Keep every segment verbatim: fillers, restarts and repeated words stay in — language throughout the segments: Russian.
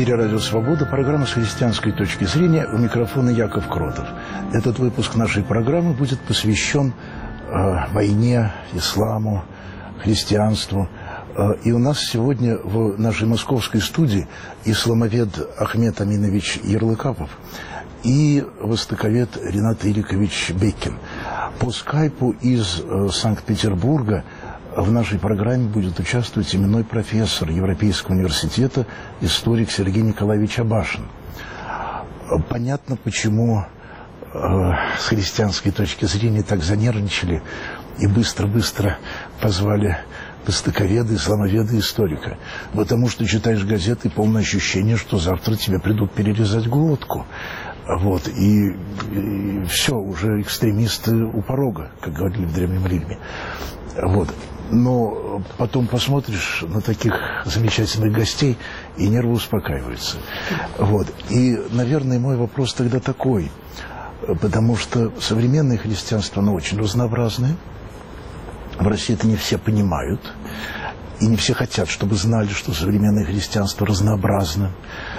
эфире «Радио Свобода», программа «С христианской точки зрения», у микрофона Яков Кротов. Этот выпуск нашей программы будет посвящен э, войне, исламу, христианству. Э, и у нас сегодня в нашей московской студии исламовед Ахмед Аминович Ярлыкапов и востоковед Ренат Ирикович Беккин. По скайпу из э, Санкт-Петербурга в нашей программе будет участвовать именной профессор Европейского университета, историк Сергей Николаевич Абашин. Понятно, почему э, с христианской точки зрения так занервничали и быстро-быстро позвали востоковеда, исламоведа, историка. Потому что читаешь газеты, полное ощущение, что завтра тебе придут перерезать глотку. Вот, и, и все, уже экстремисты у порога, как говорили в Древнем Риме. Вот. Но потом посмотришь на таких замечательных гостей, и нервы успокаиваются. Вот. И, наверное, мой вопрос тогда такой, потому что современное христианство, оно очень разнообразное. В России это не все понимают, и не все хотят, чтобы знали, что современное христианство разнообразно.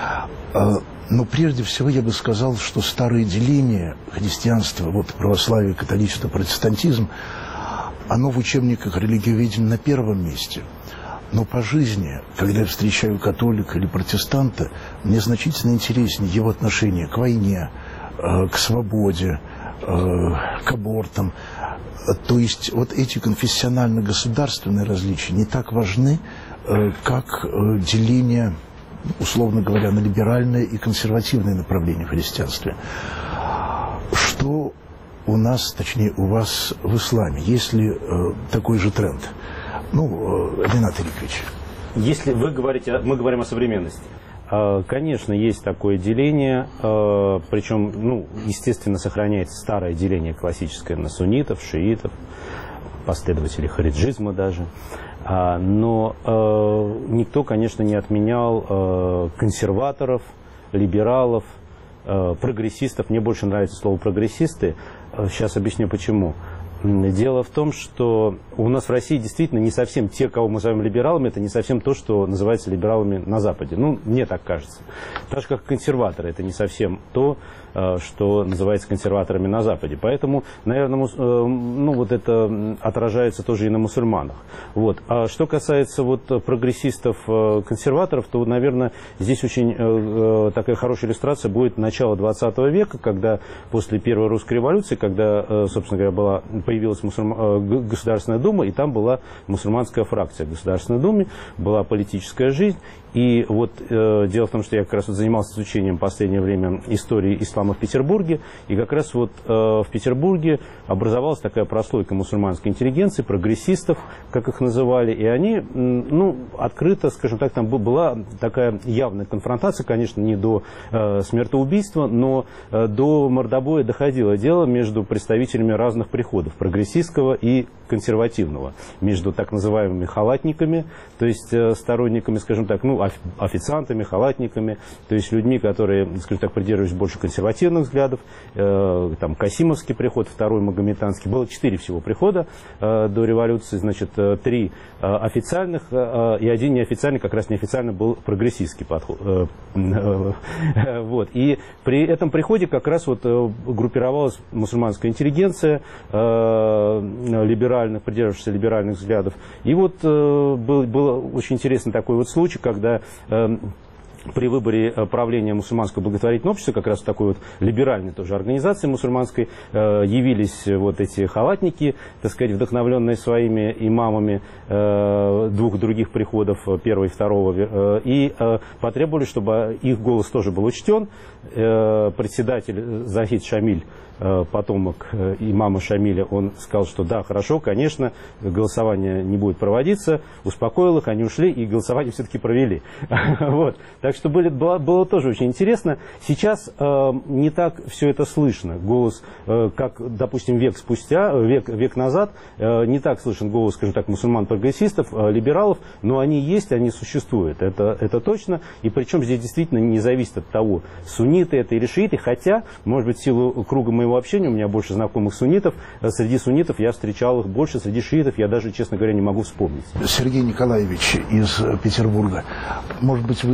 Но прежде всего я бы сказал, что старое деление христианства, вот православие, католичество, протестантизм, оно в учебниках религиоведения на первом месте. Но по жизни, когда я встречаю католика или протестанта, мне значительно интереснее его отношение к войне, к свободе, к абортам. То есть вот эти конфессионально-государственные различия не так важны, как деление, условно говоря, на либеральное и консервативное направление в христианстве. Что у нас, точнее у вас в исламе, есть ли э, такой же тренд? Ну, э, Ренат Ирикович. Если вы говорите, мы говорим о современности. Э, конечно, есть такое деление, э, причем, ну, естественно, сохраняется старое деление классическое на суннитов, шиитов, последователей хариджизма даже. А, но э, никто, конечно, не отменял э, консерваторов, либералов, э, прогрессистов. Мне больше нравится слово «прогрессисты». Сейчас объясню почему. Дело в том, что у нас в России действительно не совсем те, кого мы называем либералами, это не совсем то, что называется либералами на Западе. Ну, мне так кажется. Так же, как консерваторы, это не совсем то, что называется консерваторами на Западе. Поэтому, наверное, ну, вот это отражается тоже и на мусульманах. Вот. А что касается вот прогрессистов-консерваторов, то, наверное, здесь очень такая хорошая иллюстрация будет начало двадцатого века, когда после Первой русской революции, когда, собственно говоря, была, появилась мусульман, Государственная Дума, и там была мусульманская фракция в Государственной Думе, была политическая жизнь. И вот э, дело в том, что я как раз вот занимался изучением в последнее время истории ислама в Петербурге, и как раз вот э, в Петербурге образовалась такая прослойка мусульманской интеллигенции, прогрессистов, как их называли, и они, э, ну, открыто, скажем так, там была такая явная конфронтация, конечно, не до э, смертоубийства, но э, до мордобоя доходило дело между представителями разных приходов, прогрессистского и консервативного, между так называемыми халатниками, то есть э, сторонниками, скажем так, ну, официантами, халатниками, то есть людьми, которые, скажем так, придерживались больше консервативных взглядов. Э, там Касимовский приход, второй магометанский. Было четыре всего прихода э, до революции, значит, э, три э, официальных э, и один неофициальный, как раз неофициально был прогрессистский подход. Э, э, вот. И при этом приходе как раз вот э, группировалась мусульманская интеллигенция, э, либеральных, придерживавшихся либеральных взглядов. И вот э, был, был очень интересный такой вот случай, когда э, при выборе правления мусульманского благотворительного общества, как раз такой вот либеральной тоже организации мусульманской, э, явились вот эти халатники, так сказать, вдохновленные своими имамами э, двух других приходов, первого и второго, э, и э, потребовали, чтобы их голос тоже был учтен. Э, председатель Захид Шамиль, потомок имама Шамиля, он сказал, что да, хорошо, конечно, голосование не будет проводиться, успокоил их, они ушли, и голосование все-таки провели. Вот. Так что были, было, было тоже очень интересно. Сейчас э, не так все это слышно. Голос, э, как, допустим, век спустя, век, век назад, э, не так слышен голос, скажем так, мусульман-прогрессистов, э, либералов, но они есть, они существуют. Это, это точно. И причем здесь действительно не зависит от того, сунниты это или шииты, хотя, может быть, в силу круга моего общения, у меня больше знакомых суннитов, среди суннитов я встречал их больше, среди шиитов я даже, честно говоря, не могу вспомнить. Сергей Николаевич из Петербурга, может быть, вы выясните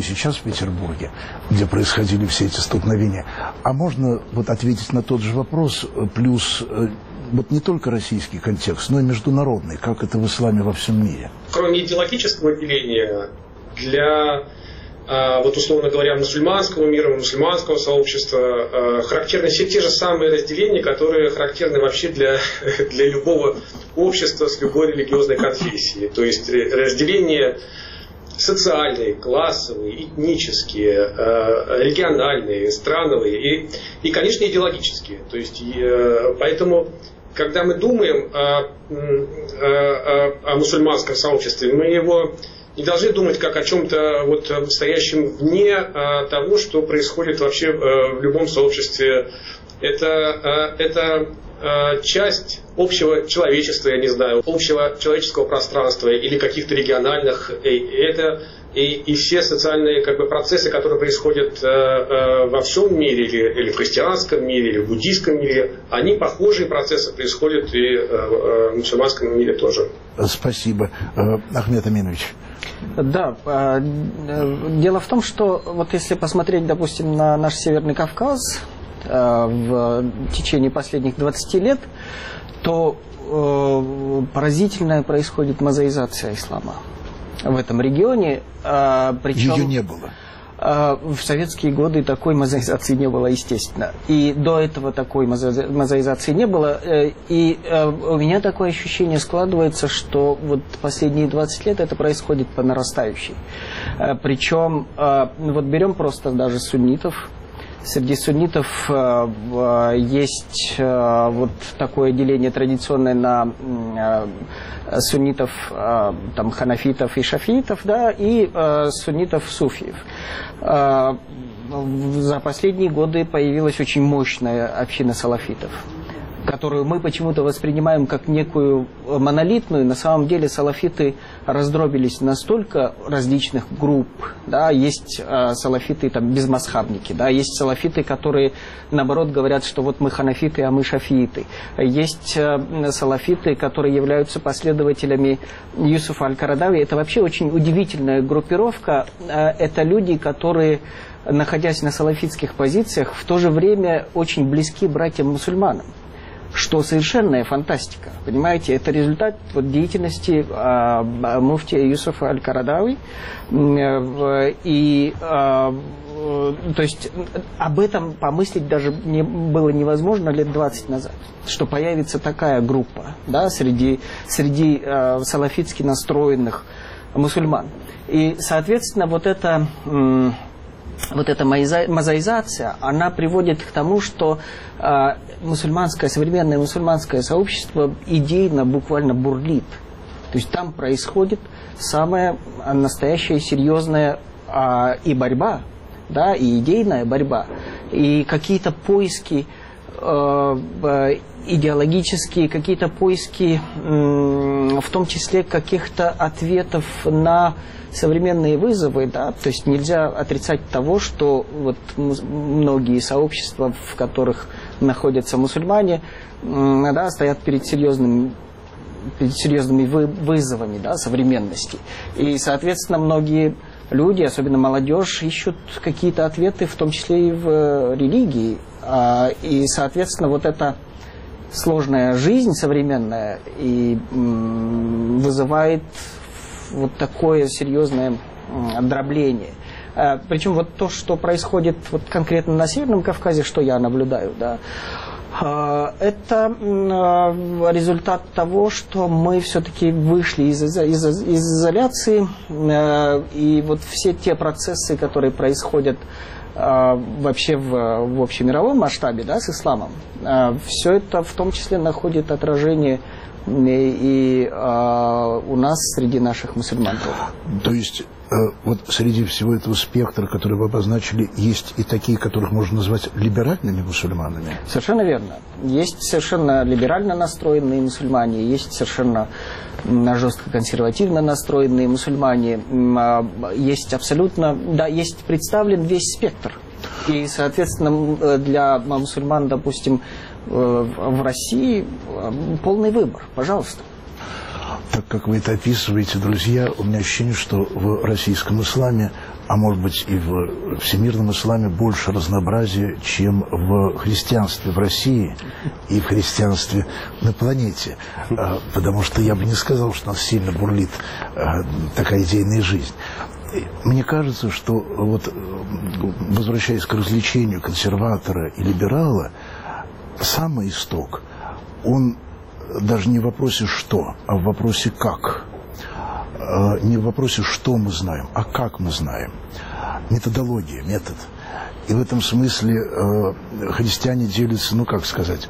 сейчас в Петербурге, где происходили все эти столкновения. А можно вот ответить на тот же вопрос, плюс вот не только российский контекст, но и международный, как это в исламе во всем мире? Кроме идеологического деления, для, вот условно говоря, мусульманского мира, мусульманского сообщества характерны все те же самые разделения, которые характерны вообще для, для любого общества с любой религиозной конфессией. То есть разделение социальные, классовые, этнические, региональные, страновые и, и конечно, идеологические. То есть, поэтому, когда мы думаем о, о, о мусульманском сообществе, мы его не должны думать как о чем-то вот стоящем вне того, что происходит вообще в любом сообществе. Это, это часть общего человечества, я не знаю, общего человеческого пространства или каких-то региональных. И, это, и, и все социальные как бы, процессы, которые происходят во всем мире, или, или в христианском мире, или в буддийском мире, они похожие процессы происходят и в мусульманском мире тоже. Спасибо. Ахмед Аминович. Да, дело в том, что вот если посмотреть, допустим, на наш Северный Кавказ в течение последних двадцати лет, то поразительная происходит мозаизация ислама в этом регионе. Причем ее не было. В советские годы такой мозаизации не было, естественно. И до этого такой мозаизации не было. И у меня такое ощущение складывается, что вот последние двадцать лет это происходит по нарастающей. Причем, вот берем просто даже суннитов. Среди суннитов э, есть э, вот такое деление традиционное на э, суннитов, э, там, ханафитов и шафиитов, да, и э, суннитов-суфиев. Э, за последние годы появилась очень мощная община салафитов, которую мы почему-то воспринимаем как некую монолитную. На самом деле салафиты раздробились на столько различных групп. Да, есть э, салафиты там, безмазхабники, да, есть салафиты, которые наоборот говорят, что вот мы ханафиты, а мы шафииты. Есть э, салафиты, которые являются последователями Юсуфа аль-Карадави. Это вообще очень удивительная группировка. Э, это люди, которые, находясь на салафитских позициях, в то же время очень близки братьям-мусульманам. Что совершенная фантастика. Понимаете, это результат вот, деятельности э, муфтия Юсуфа аль-Карадави. Э, и э, то есть об этом помыслить даже не, было невозможно лет двадцать назад, что появится такая группа, да, среди, среди э, салафитски настроенных мусульман. И, соответственно, вот это... Э, Вот эта мозаизация, она приводит к тому, что э, мусульманское, современное мусульманское сообщество идейно буквально бурлит. То есть там происходит самая настоящая серьезная э, и борьба, да, и идейная борьба, и какие-то поиски э, идеологические, какие-то поиски, э, в том числе каких-то ответов на современные вызовы, да, то есть нельзя отрицать того, что вот многие сообщества, в которых находятся мусульмане, да, стоят перед серьезными, перед серьезными вызовами, да, современности. И, соответственно, многие люди, особенно молодежь, ищут какие-то ответы, в том числе и в религии. И, соответственно, вот эта сложная жизнь современная и вызывает вот такое серьезное дробление. Причем вот то, что происходит вот конкретно на Северном Кавказе, что я наблюдаю, да, это результат того, что мы все-таки вышли из, из, из, из изоляции, и вот все те процессы, которые происходят вообще в, в общемировом масштабе, да, с исламом, все это в том числе находит отражение и э, у нас среди наших мусульман. То есть э, вот среди всего этого спектра, который вы обозначили, есть и такие, которых можно назвать либеральными мусульманами? Совершенно верно. Есть совершенно либерально настроенные мусульмане, есть совершенно жестко консервативно настроенные мусульмане, есть абсолютно, да, есть представлен весь спектр. И, соответственно, для мусульман, допустим, в России полный выбор, пожалуйста. Так как вы это описываете, друзья, у меня ощущение, что в российском исламе а может быть и в всемирном исламе больше разнообразия, чем в христианстве в России и в христианстве на планете. Потому что я бы не сказал, что у нас сильно бурлит такая идейная жизнь. Мне кажется, что вот, возвращаясь к развлечению консерватора и либерала, самый исток, он даже не в вопросе «что», а в вопросе «как». Не в вопросе «что мы знаем», а «как мы знаем». Методология, метод. И в этом смысле христиане делятся, ну как сказать,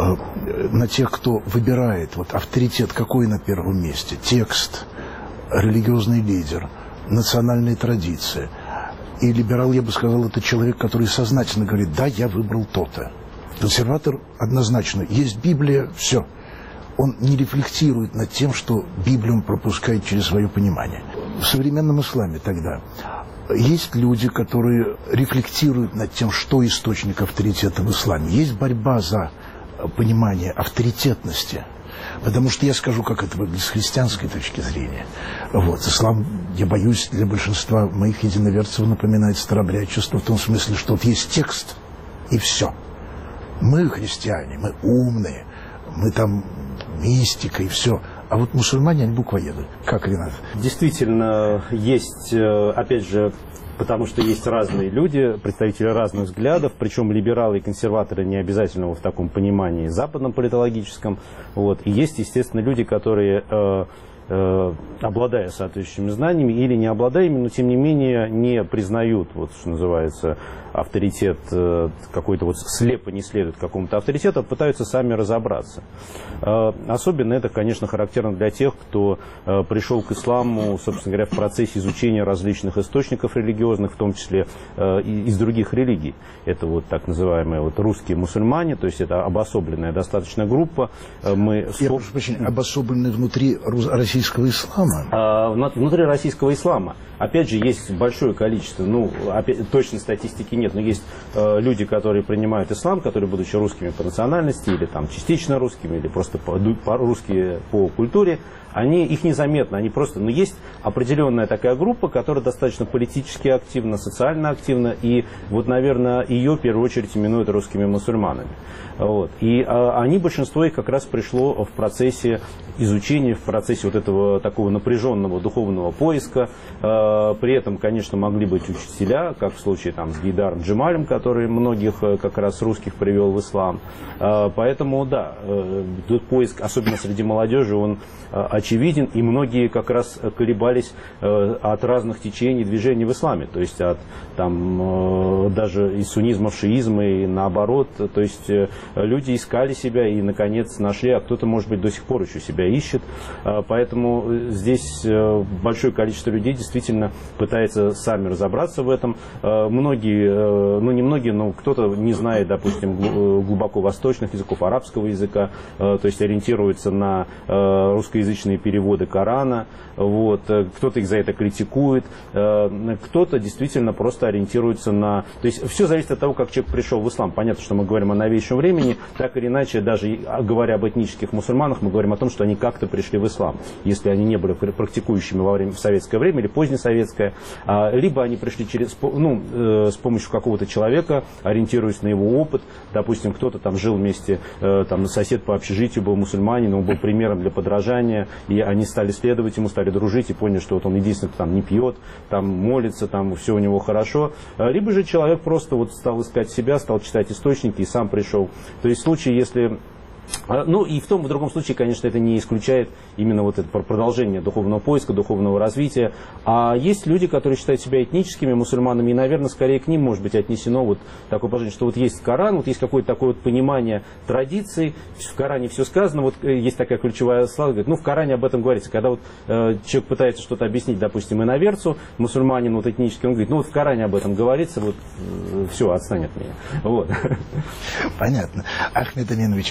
на тех, кто выбирает, вот авторитет какой на первом месте, текст, религиозный лидер, национальные традиции. И либерал, я бы сказал, это человек, который сознательно говорит: да, я выбрал то-то. Консерватор однозначно: есть Библия, все. Он не рефлектирует над тем, что Библию он пропускает через свое понимание. В современном исламе тогда есть люди, которые рефлектируют над тем, что источник авторитета в исламе. Есть борьба за понимание авторитетности. Потому что я скажу, как это выглядит с христианской точки зрения. Вот. Ислам, я боюсь, для большинства моих единоверцев напоминает старообрядчество в том смысле, что вот есть текст, и все. Мы, христиане, мы умные, мы там мистика и все. А вот мусульмане, они буквоеды. Как, Ренат? Действительно, есть, опять же, потому что есть разные люди, представители разных взглядов, причем либералы и консерваторы не обязательно в таком понимании западном политологическом. Вот. И есть, естественно, люди, которые, э, э, обладая соответствующими знаниями или не обладая ими, но тем не менее не признают, вот, что называется, авторитет э, какой-то, вот слепо не следует какому-то авторитету, а пытаются сами разобраться. Э, особенно это, конечно, характерно для тех, кто э, пришел к исламу, собственно говоря, в процессе изучения различных источников религиозных, в том числе э, из других религий. Это вот так называемые вот русские мусульмане, то есть это обособленная достаточно группа. Э, мы... Я прошу прощения, обособленные внутри российского ислама? Э, внутри российского ислама. Опять же, есть большое количество, ну, опять, точной статистики нет, но есть э, люди, которые принимают ислам, которые, будучи русскими по национальности, или там частично русскими, или просто по, по, русские по культуре, они, их незаметно, они просто, но есть определенная такая группа, которая достаточно политически активна, социально активна, и вот, наверное, ее в первую очередь именуют русскими мусульманами. Вот. И а, они, большинство их как раз пришло в процессе изучения, в процессе вот этого такого напряженного духовного поиска. А, при этом, конечно, могли быть учителя, как в случае там, с Гейдаром Джемалем, который многих как раз русских привел в ислам. А, поэтому, да, этот поиск, особенно среди молодежи, он очевиден, и многие как раз колебались от разных течений движений в исламе, то есть от там, даже из суннизма в шиизм и наоборот, то есть люди искали себя и, наконец, нашли, а кто-то, может быть, до сих пор еще себя ищет. Поэтому здесь большое количество людей действительно пытается сами разобраться в этом. Многие, ну не многие, но кто-то не знает, допустим, глубоко восточных языков, арабского языка, то есть ориентируется на русскоязычные переводы Корана. Вот. Кто-то их за это критикует, кто-то действительно просто ориентируется на... То есть все зависит от того, как человек пришел в ислам. Понятно, что мы говорим о новейшем времени, так или иначе, даже говоря об этнических мусульманах, мы говорим о том, что они как-то пришли в ислам, если они не были практикующими во время, в советское время или позднесоветское, либо они пришли через, ну, с помощью какого-то человека, ориентируясь на его опыт. Допустим, кто-то там жил вместе, там, сосед по общежитию был мусульманин, он был примером для подражания, и они стали следовать ему, стали дружить и поняли, что вот он единственный, кто там не пьет, там молится, там все у него хорошо. Либо же человек просто вот стал искать себя, стал читать источники и сам пришел. То есть в случае, если... Ну и в том, в другом случае, конечно, это не исключает именно вот это продолжение духовного поиска, духовного развития. А есть люди, которые считают себя этническими мусульманами, и, наверное, скорее к ним может быть отнесено вот такое положение, что вот есть Коран, вот есть какое-то такое вот понимание традиций, в Коране все сказано, вот есть такая ключевая слава, говорит, ну в Коране об этом говорится, когда вот э, человек пытается что-то объяснить, допустим, иноверцу, мусульманин вот этнический, он говорит, ну вот в Коране об этом говорится, вот э, все, отстань от меня. Вот. Понятно. Ахмед Аминович,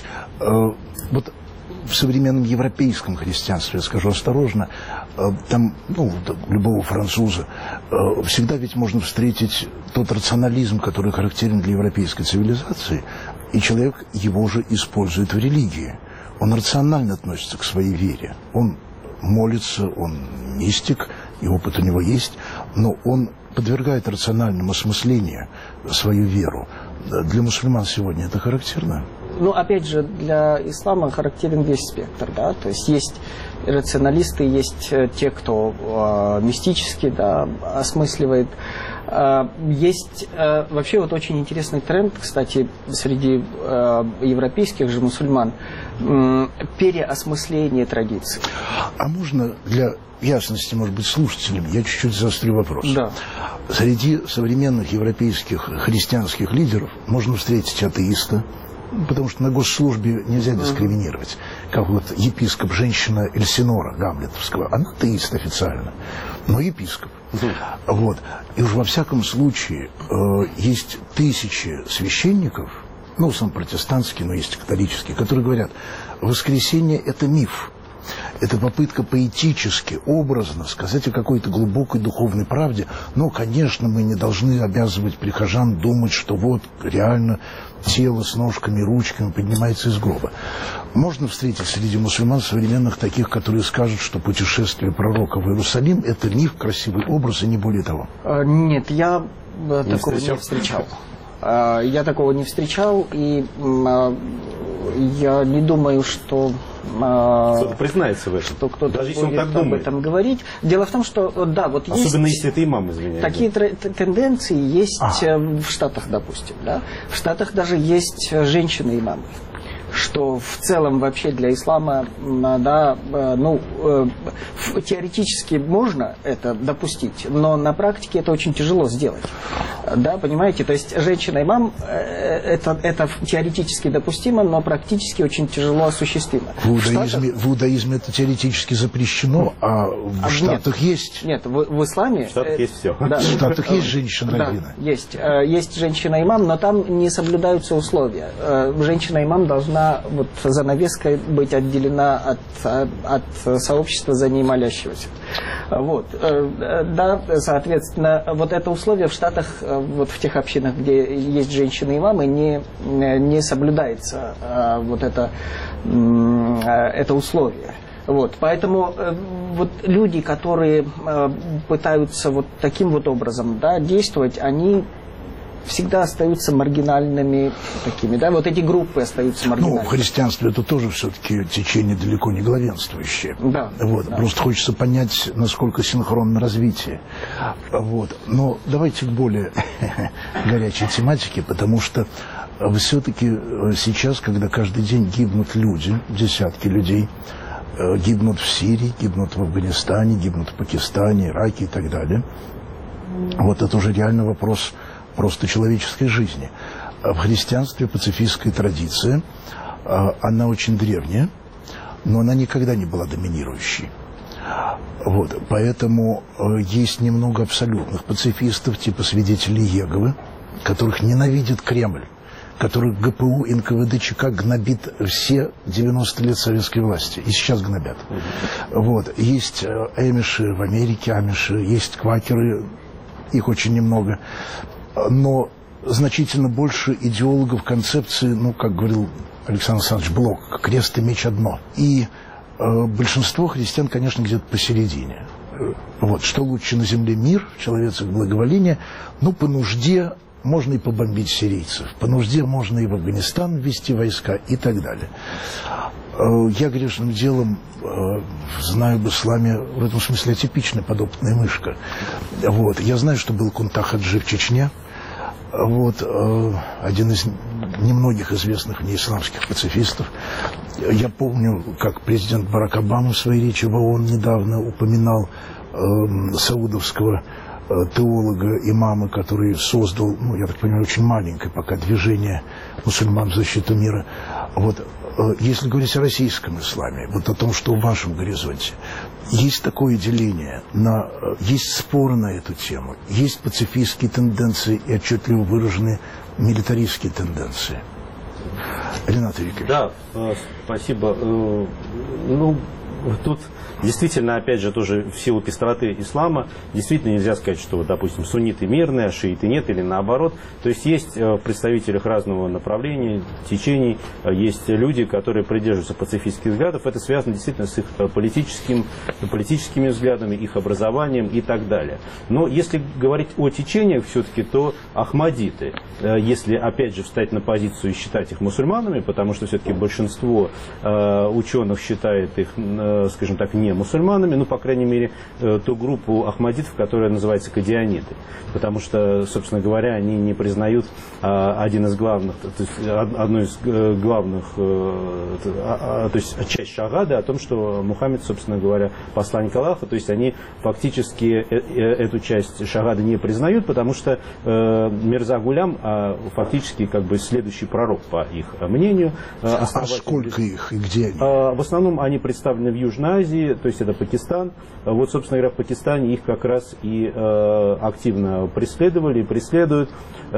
вот в современном европейском христианстве, я скажу осторожно, там, ну, любого француза, всегда ведь можно встретить тот рационализм, который характерен для европейской цивилизации, и человек его же использует в религии. Он рационально относится к своей вере. Он молится, он мистик, и опыт у него есть, но он подвергает рациональному осмыслению свою веру. Для мусульман сегодня это характерно? Ну, опять же, для ислама характерен весь спектр, да, то есть есть рационалисты, есть те, кто э, мистически, да, осмысливает. Э, есть э, вообще вот очень интересный тренд, кстати, среди э, европейских же мусульман, э, переосмысление традиций. А можно для ясности, может быть, слушателям, я чуть-чуть заострю вопрос. Да. Среди современных европейских христианских лидеров можно встретить атеиста, потому что на госслужбе нельзя дискриминировать. Как вот епископ, женщина Эльсинора Гамлетовского, она атеист официально, но епископ. Вот. И уж во всяком случае э, есть тысячи священников, ну, сам протестантский, но есть католический, которые говорят, воскресенье – это миф. Это попытка поэтически, образно сказать о какой-то глубокой духовной правде. Но, конечно, мы не должны обязывать прихожан думать, что вот реально тело с ножками, ручками поднимается из гроба. Можно встретить среди мусульман современных таких, которые скажут, что путешествие пророка в Иерусалим – это миф, красивый образ и не более того? Нет, я не такого встречал? не встречал. Я такого не встречал, и я не думаю, что кто-то признается в этом, что кто-то даже если он будет так об думает. этом говорить. Дело в том, что да, вот особенно есть если это имам, извиняюсь. такие тенденции есть а. в Штатах, допустим, да. В Штатах даже есть женщины-имамы, что в целом вообще для ислама, да, ну, теоретически можно это допустить, но на практике это очень тяжело сделать. Да, понимаете? То есть женщина-имам, это, это теоретически допустимо, но практически очень тяжело осуществимо. В иудаизме, в иудаизме это теоретически запрещено, а в а Штатах нет, есть. Нет, в, в исламе... В Штатах есть все. Да, в Штатах есть женщина-раввина? Да, есть. Есть женщина-имам, но там не соблюдаются условия. Женщина-имам должна вот занавеской быть отделена от, от сообщества за ней молящегося. Вот. Да, соответственно, вот это условие в Штатах, вот в тех общинах, где есть женщины-имамы, не, не соблюдается вот это, это условие. Вот, поэтому вот люди, которые пытаются вот таким вот образом, да, действовать, они всегда остаются маргинальными такими, да, вот эти группы остаются маргинальными. Ну, в христианстве это тоже все-таки течение далеко не главенствующее. Да. Вот, да. Просто хочется понять, насколько синхронно развитие. Вот. Но давайте к более горячей тематике, потому что все-таки сейчас, когда каждый день гибнут люди, десятки людей, гибнут в Сирии, гибнут в Афганистане, гибнут в Пакистане, Ираке и так далее, вот это уже реальный вопрос просто человеческой жизни. В христианстве пацифистская традиция, она очень древняя, но она никогда не была доминирующей. Вот, поэтому есть немного абсолютных пацифистов, типа свидетелей Иеговы, которых ненавидит Кремль, которых ГПУ, эн ка вэ дэ ЧК гнобит все девяносто лет советской власти. И сейчас гнобят. Вот, есть эмиши в Америке, амиши, есть квакеры, их очень немного. Но значительно больше идеологов концепции, ну, как говорил Александр Александрович Блок, крест и меч одно. И э, большинство христиан, конечно, где-то посередине. Вот, что лучше на земле мир, человеческое благоволение, ну, по нужде можно и побомбить сирийцев, по нужде можно и в Афганистан ввести войска и так далее. Э, я грешным делом э, знаю об исламе, в этом смысле атипичная подопытная мышка. Вот, я знаю, что был Кунтах Хаджи в Чечне. Вот, э, один из немногих известных мне исламских пацифистов. Я помню, как президент Барак Обама в своей речи в ООН недавно упоминал э, саудовского э, теолога, имама, который создал, ну, я так понимаю, очень маленькое пока движение мусульман в защиту мира. Вот, э, если говорить о российском исламе, вот о том, что в вашем горизонте, есть такое деление, на, есть споры на эту тему, есть пацифистские тенденции и отчетливо выраженные милитаристские тенденции. Ренат Викторович. Да, спасибо. Ну, тут действительно, опять же, тоже в силу пестроты ислама, действительно нельзя сказать, что, допустим, сунниты мирные, а шииты нет, или наоборот. То есть есть в представителях разного направления, течений, есть люди, которые придерживаются пацифистских взглядов. Это связано действительно с их политическим, политическими взглядами, их образованием и так далее. Но если говорить о течениях все-таки, то ахмадиты, если, опять же, встать на позицию и считать их мусульманами, потому что все-таки большинство э, ученых считает их, э, скажем так, не мусульманами, ну, по крайней мере, э, ту группу ахмадитов, которая называется кадианиты, потому что, собственно говоря, они не признают э, один из главных, то есть, одну из э, главных, э, э, то есть часть шагады о том, что Мухаммед, собственно говоря, посланник Аллаха, то есть они фактически э, э, эту часть шагады не признают, потому что э, Мирза Гулям э, фактически как бы следующий пророк, по их мнению. А сколько их и где они? В основном они представлены в Южной Азии, то есть это Пакистан. Вот, собственно говоря, в Пакистане их как раз и э, активно преследовали и преследуют.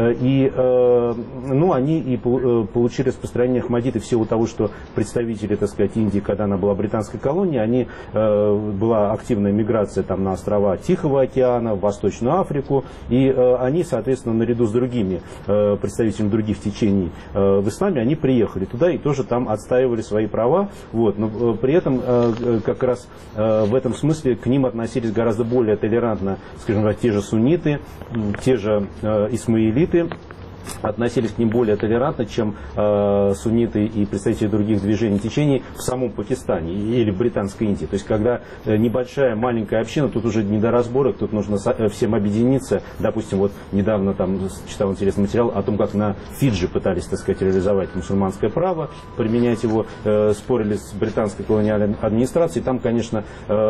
И э, ну, они и получили распространение ахмадиты в силу того, что представители, так сказать, Индии, когда она была британской колонией, они, э, была активная миграция там, на острова Тихого океана, в Восточную Африку. И э, они, соответственно, наряду с другими э, представителями других течений э, в исламе, они приехали туда и тоже там отстаивали свои права. Вот. Но э, при этом э, как раз э, в этом смысле к ним относились гораздо более толерантно, скажем так, те же сунниты, те же э, исмаилиты, относились к ним более толерантно, чем э, сунниты и представители других движений течений в самом Пакистане или в Британской Индии. То есть, когда э, небольшая, маленькая община, тут уже не до разборок, тут нужно со, э, всем объединиться. Допустим, вот недавно там читал интересный материал о том, как на Фиджи пытались, так сказать, реализовать мусульманское право, применять его, э, спорили с британской колониальной администрацией. Там, конечно,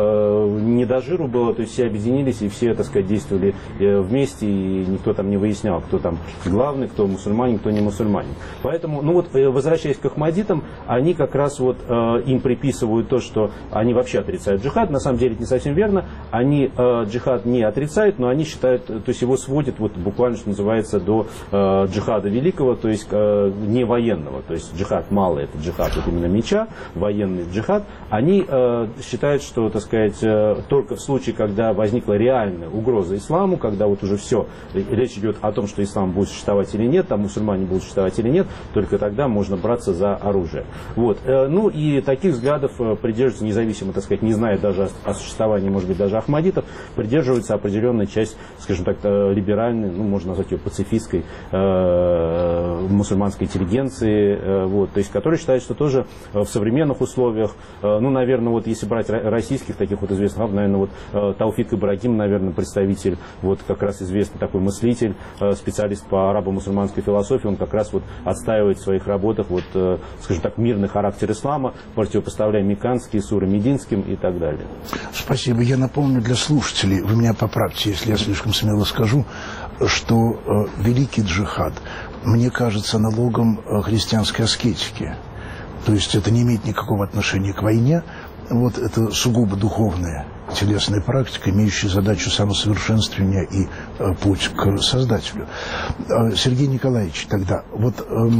э, не до жиру было, то есть все объединились и все, так сказать, действовали э, вместе, и никто там не выяснял, кто там главный, кто мусульманин, кто не мусульманин. Поэтому, ну вот, возвращаясь к ахмадитам, они как раз вот э, им приписывают то, что они вообще отрицают джихад. На самом деле это не совсем верно. Они э, джихад не отрицают, но они считают, то есть его сводят вот буквально, что называется, до э, джихада великого, то есть э, не военного. То есть джихад малый, это джихад вот именно меча, военный джихад. Они э, считают, что, так сказать, э, только в случае, когда возникла реальная угроза исламу, когда вот уже все, речь идет о том, что ислам будет существовать или нет, там мусульмане будут существовать или нет, только тогда можно браться за оружие. Вот. Ну и таких взглядов придерживаются независимо, так сказать, не зная даже о существовании, может быть, даже ахмадитов, придерживается определенная часть, скажем так, либеральной, ну, можно назвать ее пацифистской, э, мусульманской интеллигенции, э, вот, то есть, которые считают, что тоже в современных условиях, э, ну, наверное, вот если брать российских таких вот известных, наверное, вот э, Тауфик Ибрагим, наверное, представитель, вот как раз известный такой мыслитель, э, специалист по арабо-мусульманской философии, он как раз вот отстаивает в своих работах, вот, э, скажем так, мирный характер ислама, противопоставляя мекканские суры мединским и так далее. Спасибо. Я напомню для слушателей, вы меня поправьте, если я слишком смело скажу, что э, великий джихад, мне кажется, аналогом э, христианской аскетики. То есть это не имеет никакого отношения к войне, вот это сугубо духовная, телесная практика, имеющая задачу самосовершенствования и э, путь к Создателю. Э, Сергей Николаевич, тогда, вот э,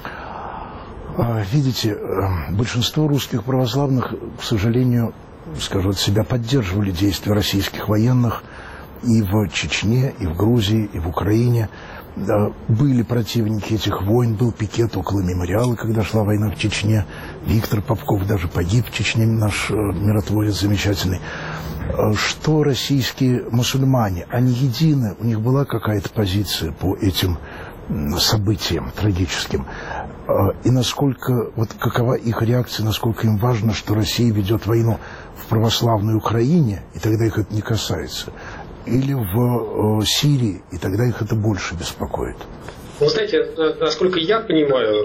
э, видите, э, большинство русских православных, к сожалению, скажу от себя, поддерживали действия российских военных и в Чечне, и в Грузии, и в Украине. Да, были противники этих войн, был пикет около мемориала, когда шла война в Чечне. Виктор Попков даже погиб в Чечне, наш э, миротворец замечательный. Э, что российские мусульмане, они едины, у них была какая-то позиция по этим э, событиям трагическим. Э, и насколько, вот какова их реакция, насколько им важно, что Россия ведет войну в православной Украине, и тогда их это не касается. Или в э, Сирии, и тогда их это больше беспокоит. Вы знаете, насколько я понимаю,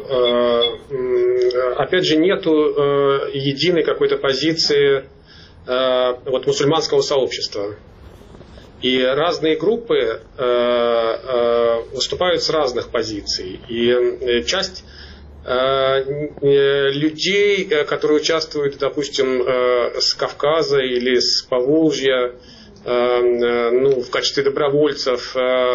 э, опять же, нету э, единой какой-то позиции э, вот, мусульманского сообщества. И разные группы э, э, выступают с разных позиций. И часть людей, которые участвуют, допустим, с Кавказа или с Поволжья, ну, в качестве добровольцев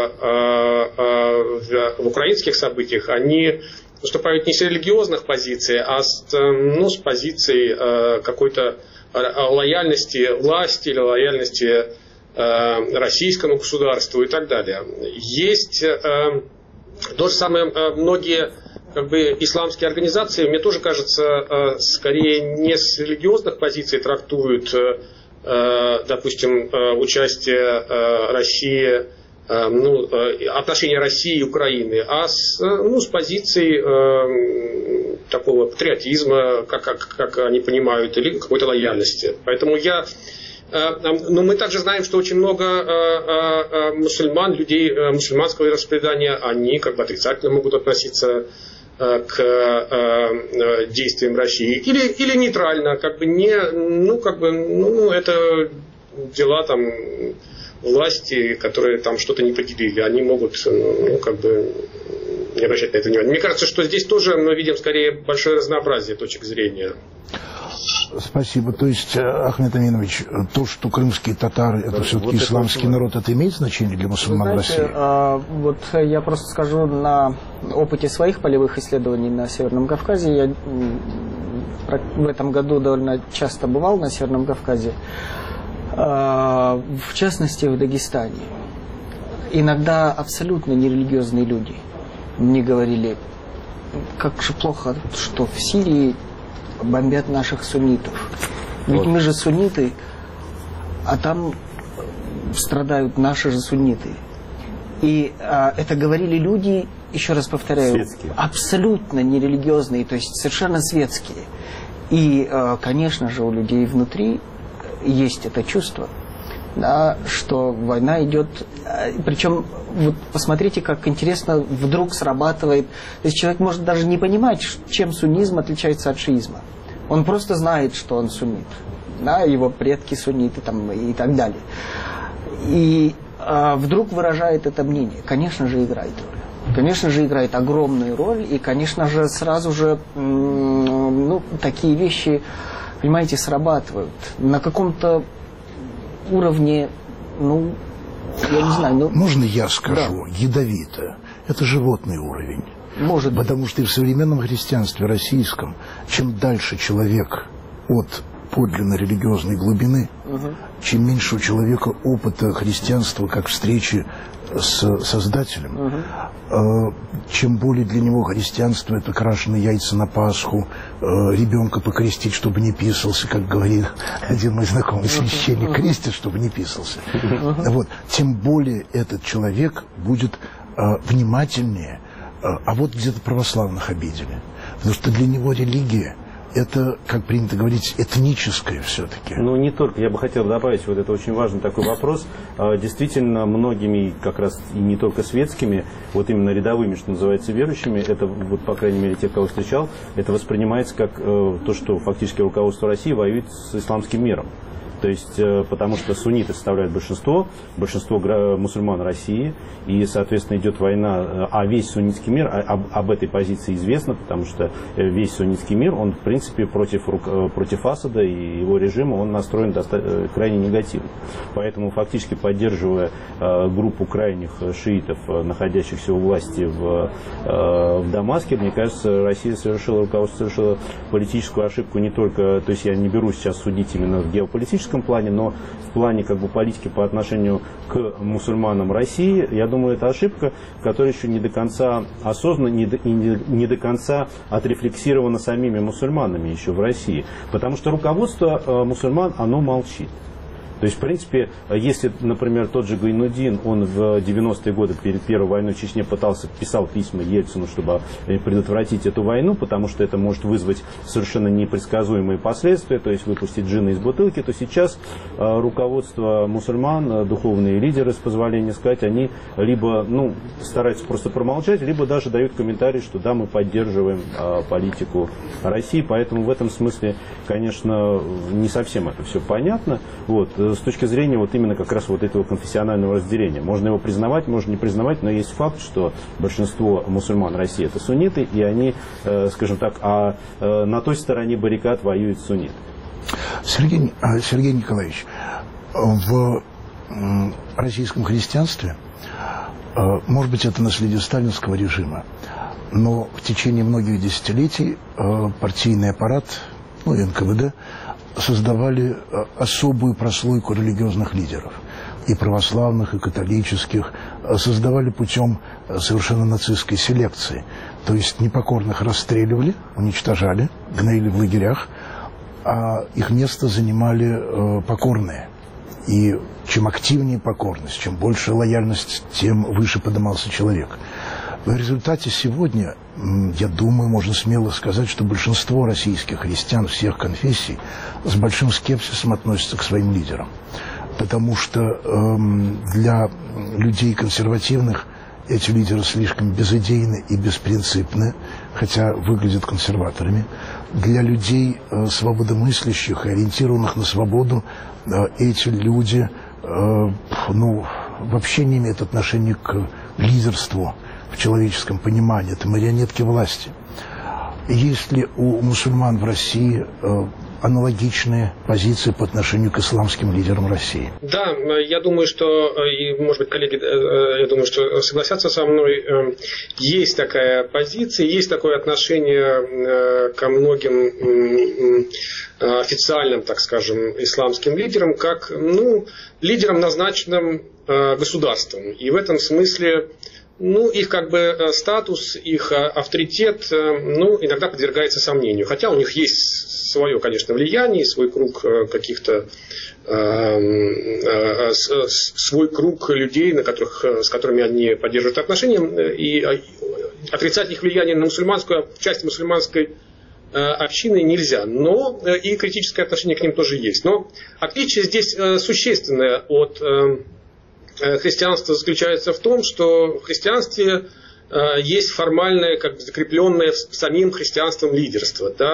в украинских событиях, они выступают не с религиозных позиций, а с, ну, с позиций какой-то о лояльности власти или лояльности э, российскому государству и так далее. Есть э, то же самое, э, многие как бы, исламские организации, мне тоже кажется, э, скорее не с религиозных позиций трактуют, э, допустим, э, участие э, России, э, ну, э, отношения России и Украины, а с, ну, с позицией э, такого патриотизма, как, как, как они понимают, или какой-то лояльности. Поэтому я... Но мы также знаем, что очень много мусульман, людей мусульманского вероисповедания, они как бы отрицательно могут относиться к действиям России. Или, или нейтрально, как бы не, ну, как бы, ну, это дела там власти, которые там что-то не поделили. Они могут, ну, как бы не обращать на это внимания. Мне кажется, что здесь тоже мы видим скорее большое разнообразие точек зрения. Спасибо. То есть, Ахмед Аминович, то, что крымские татары, это да, все-таки вот исламский это... народ, это имеет значение для мусульман Знаете, России? А, вот я просто скажу на опыте своих полевых исследований на Северном Кавказе. Я в этом году довольно часто бывал на Северном Кавказе, а, в частности в Дагестане. Иногда абсолютно нерелигиозные люди мне говорили, как же плохо, что в Сирии бомбят наших суннитов. Ведь вот. Мы же сунниты, а там страдают наши же сунниты. И а, это говорили люди, еще раз повторяю, светские. Абсолютно нерелигиозные, то есть совершенно светские. И, а, конечно же, у людей внутри есть это чувство, да, что война идет, причем вот посмотрите, как интересно вдруг срабатывает. То есть человек может даже не понимать, чем суннизм отличается от шиизма. Он просто знает, что он суннит, да, его предки сунниты там, и так далее. И а, вдруг выражает это мнение. Конечно же, играет роль. Конечно же, играет огромную роль. И, конечно же, сразу же м- ну, такие вещи, понимаете, срабатывают. На каком-то уровне, ну, я не знаю. Ну, можно я скажу? Да. Ядовито. Это животный уровень. Может быть. Потому что и в современном христианстве российском, чем дальше человек от подлинно религиозной глубины, угу. чем меньше у человека опыта христианства как встречи с Создателем, угу. э, чем более для него христианство — это крашеные яйца на Пасху, э, ребенка покрестить, чтобы не писался, как говорит один мой знакомый священник, крестит, чтобы не писался. Угу. Вот, тем более этот человек будет э, внимательнее. А вот где-то православных обидели. Потому что для него религия — это, как принято говорить, этническое все-таки. Ну, не только. Я бы хотел добавить, вот это очень важный такой вопрос. Действительно, многими, как раз и не только светскими, вот именно рядовыми, что называется, верующими, это, вот, по крайней мере, тех, кого встречал, это воспринимается как то, что фактически руководство России воюет с исламским миром. То есть, потому что сунниты составляют большинство, большинство мусульман России, и, соответственно, идет война, а весь суннитский мир, об, об этой позиции известно, потому что весь суннитский мир, он, в принципе, против, против Асада и его режима, он настроен крайне негативно. Поэтому, фактически, поддерживая группу крайних шиитов, находящихся у власти в, в Дамаске, мне кажется, Россия совершила, руководство совершило политическую ошибку не только, то есть я не беру сейчас судить именно в геополитическом плане, но в плане как бы политики по отношению к мусульманам России, я думаю, это ошибка, которая еще не до конца осознана, не до, не, не до конца отрефлексирована самими мусульманами еще в России. Потому что руководство э, мусульман, оно молчит. То есть, в принципе, если, например, тот же Гайнуддин, он в девяностые годы перед Первой войной в Чечне пытался, писал письма Ельцину, чтобы предотвратить эту войну, потому что это может вызвать совершенно непредсказуемые последствия, то есть выпустить джинна из бутылки, то сейчас руководство мусульман, духовные лидеры, с позволения сказать, они либо ну, стараются просто промолчать, либо даже дают комментарий, что да, мы поддерживаем политику России, поэтому в этом смысле, конечно, не совсем это все понятно. Вот. С точки зрения вот именно как раз вот этого конфессионального разделения. Можно его признавать, можно не признавать, но есть факт, что большинство мусульман России это сунниты, и они, э, скажем так, а э, на той стороне баррикад воюют сунниты. Сергей, Сергей Николаевич, в российском христианстве, может быть, это наследие сталинского режима, но в течение многих десятилетий партийный аппарат, ну, эн ка вэ дэ, создавали особую прослойку религиозных лидеров, и православных, и католических, создавали путем совершенно нацистской селекции. То есть непокорных расстреливали, уничтожали, гноили в лагерях, а их место занимали покорные. И чем активнее покорность, чем больше лояльность, тем выше поднимался человек. В результате сегодня, я думаю, можно смело сказать, что большинство российских христиан всех конфессий с большим скепсисом относятся к своим лидерам. Потому что эм, для людей консервативных эти лидеры слишком безыдейны и беспринципны, хотя выглядят консерваторами. Для людей э, свободомыслящих и ориентированных на свободу э, эти люди э, ну, вообще не имеют отношения к лидерству в человеческом понимании. Это марионетки власти. Есть ли у мусульман в России э, аналогичные позиции по отношению к исламским лидерам России? Да, я думаю, что, и, может быть, коллеги, я думаю, что согласятся со мной, есть такая позиция, есть такое отношение ко многим официальным, так скажем, исламским лидерам, как, ну, лидерам, назначенным государством. И в этом смысле, ну, их как бы статус, их авторитет, ну, иногда подвергается сомнению. Хотя у них есть свое, конечно, влияние, свой круг каких-то, э, э, свой круг людей, на которых, с которыми они поддерживают отношения, и отрицать их влияние на мусульманскую, часть мусульманской э, общины нельзя. Но и критическое отношение к ним тоже есть. Но отличие здесь существенное от э, христианства заключается в том, что в христианстве есть формальное, как бы закрепленное самим христианством лидерство. Да?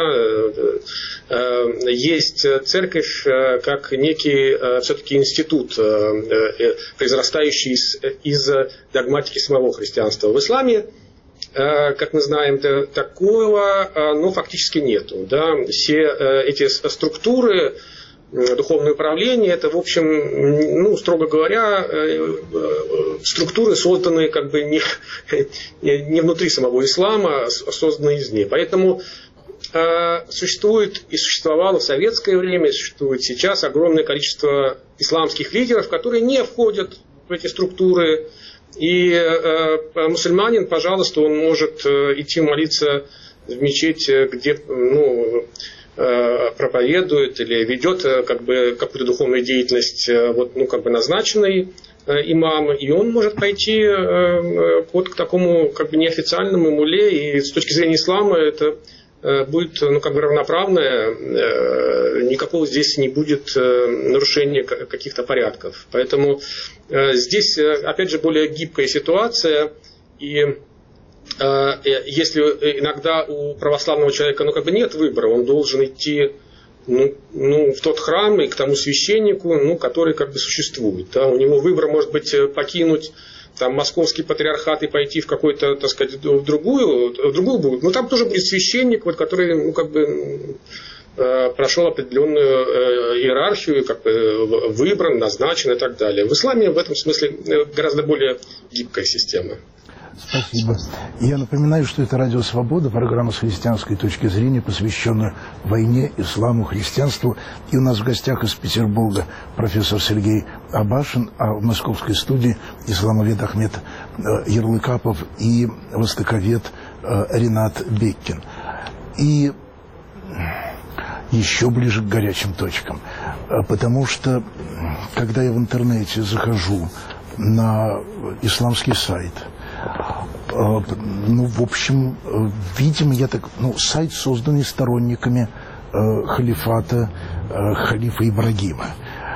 Есть церковь как некий все-таки институт, произрастающий из, из догматики самого христианства. В исламе, как мы знаем, такого ну, фактически нету. Да? Все эти структуры, духовное управление, это, в общем, ну, строго говоря, структуры, созданные как бы не, не внутри самого ислама, а созданные извне. Поэтому э, существует и существовало в советское время, существует сейчас огромное количество исламских лидеров, которые не входят в эти структуры. И э, мусульманин, пожалуйста, он может идти молиться в мечеть, где, ну, проповедует или ведет как бы какую-то духовную деятельность вот, ну, как бы назначенный имам, и он может пойти вот к такому как бы неофициальному муле, и с точки зрения ислама это будет ну, как бы равноправное, никакого здесь не будет нарушения каких-то порядков. Поэтому здесь, опять же, более гибкая ситуация, и если иногда у православного человека ну, как бы нет выбора, он должен идти ну, ну, в тот храм и к тому священнику, ну, который как бы существует. Да. У него выбор может быть покинуть там, московский патриархат и пойти в какой-то, так сказать, в другую, в другую будет. Но там тоже будет священник, вот, который ну, как бы прошел определенную иерархию, как бы выбран, назначен и так далее. В исламе в этом смысле гораздо более гибкая система. Спасибо. Я напоминаю, что это «Радио Свобода», программа с христианской точки зрения, посвященная войне, исламу, христианству. И у нас в гостях из Петербурга профессор Сергей Абашин, а в московской студии исламовед Ахмед Ярлыкапов и востоковед Ренат Беккин. И еще ближе к горячим точкам. Потому что, когда я в интернете захожу на исламский сайт, ну, в общем, видимо, я так, ну, сайт, созданный сторонниками э, халифата, э, халифа Ибрагима,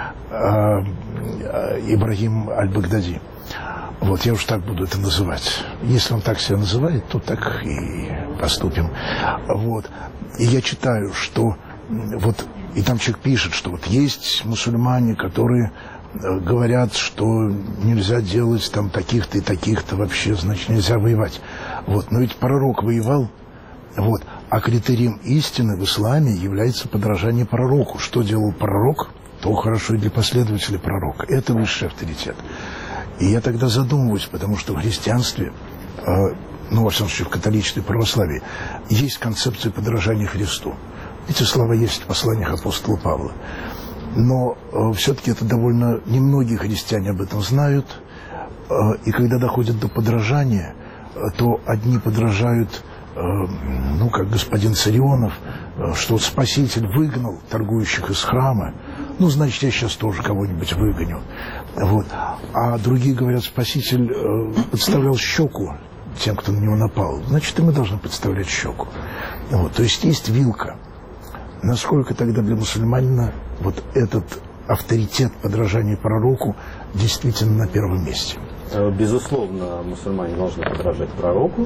э, Ибрагим аль-Багдади. Вот, я уж так буду это называть. Если он так себя называет, то так и поступим. Вот. И я читаю, что вот, и там человек пишет, что вот есть мусульмане, которые говорят, что нельзя делать там таких-то и таких-то вообще, значит, нельзя воевать. Вот. Но ведь пророк воевал. Вот. А критерием истины в исламе является подражание пророку. Что делал пророк, то хорошо и для последователей пророка. Это высший авторитет. И я тогда задумываюсь, потому что в христианстве, ну, во всяком случае, в католичестве и православии, есть концепция подражания Христу. Эти слова есть в посланиях апостола Павла. Но э, все-таки это довольно немногие христиане об этом знают. Э, и когда доходит до подражания, э, то одни подражают, э, ну, как господин Царионов, э, что вот Спаситель выгнал торгующих из храма, ну, значит, я сейчас тоже кого-нибудь выгоню. Вот. А другие говорят, Спаситель э, подставлял щеку тем, кто на него напал. Значит, и мы должны подставлять щеку. Вот. То есть есть вилка. Насколько тогда для мусульманина вот этот авторитет подражания пророку действительно на первом месте? Безусловно, мусульмане должны подражать пророку.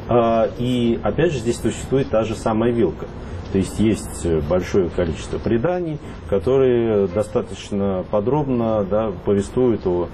И опять же здесь существует та же самая вилка. То есть есть большое количество преданий, которые достаточно подробно, да, повествуют о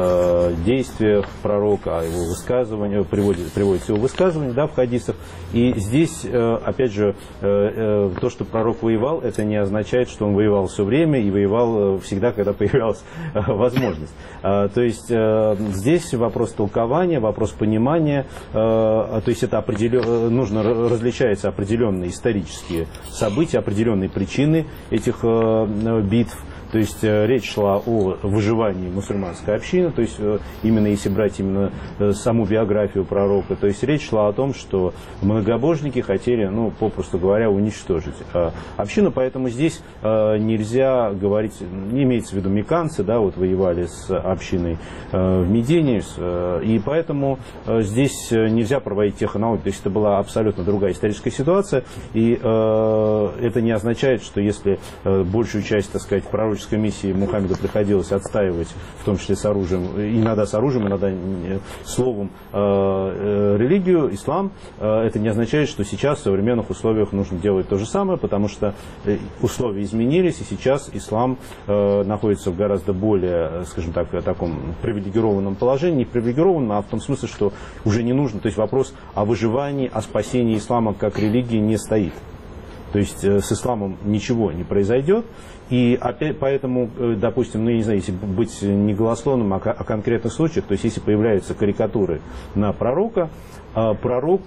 э, действиях пророка, о его высказываниях, приводит, приводится его высказывание, да, в хадисах. И здесь, э, опять же, э, э, то, что пророк воевал, это не означает, что он воевал все время и воевал всегда, когда появлялась э, возможность. Э, то есть э, здесь вопрос толкования, вопрос понимания, э, то есть это определен, нужно различаются определенные исторические события, определенные причины этих э, битв. То есть э, речь шла о выживании мусульманской общины, то есть э, именно если брать именно э, саму биографию пророка, то есть речь шла о том, что многобожники хотели, ну, попросту говоря, уничтожить э, общину, поэтому здесь э, нельзя говорить, не имеется в виду мекканцы, да, вот воевали с общиной э, в Медине, э, и поэтому э, здесь нельзя проводить тех аналогий, то есть это была абсолютно другая историческая ситуация, и э, это не означает, что если э, большую часть, так сказать, пророчества миссии Мухаммеду приходилось отстаивать, в том числе с оружием, иногда с оружием, иногда словом, э, э, религию, ислам, э, это не означает, что сейчас в современных условиях нужно делать то же самое, потому что условия изменились, и сейчас ислам э, находится в гораздо более, скажем так, таком привилегированном положении, не привилегированном, а в том смысле, что уже не нужно, то есть вопрос о выживании, о спасении ислама как религии не стоит. То есть э, с исламом ничего не произойдет. И опять, поэтому, допустим, ну, я не знаю, если быть не голословным, а о конкретных случаях, то есть если появляются карикатуры на пророка, пророк,